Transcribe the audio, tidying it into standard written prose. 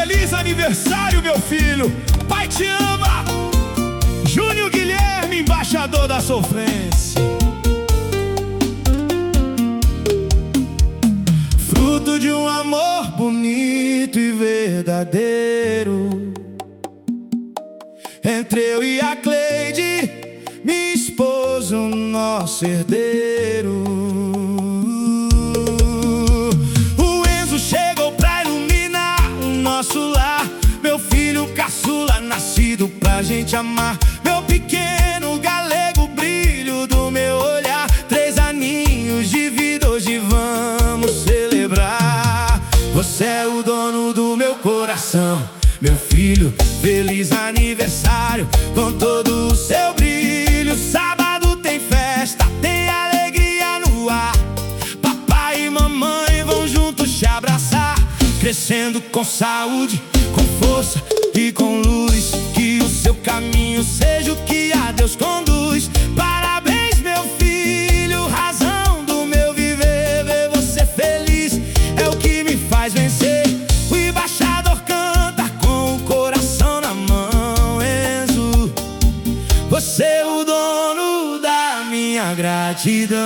Feliz aniversário, meu filho. Pai te ama. Júnior Guilherme, embaixador da sofrência. Fruto de um amor bonito e verdadeiro entre eu e a Cleide, minha esposa, o nosso herdeiro. O Enzo chegou pra iluminar o nosso lar. Meu filho caçula, nascido pra gente amar. Meu pequeno galego, brilho do meu olhar. 3 aninhos de vida, hoje vamos celebrar. Você é o dono do meu coração, meu filho, feliz aniversário com todo o seu brilho. Sábado tem festa, tem alegria no ar. Papai e mamãe vão juntos te abraçar, crescendo com saúde, com força e com luz. Que o seu caminho seja o que a Deus conduz. Parabéns, meu filho, razão do meu viver. Ver você feliz é o que me faz vencer. O embaixador canta com o coração na mão. Enzo, você é o dono da minha gratidão.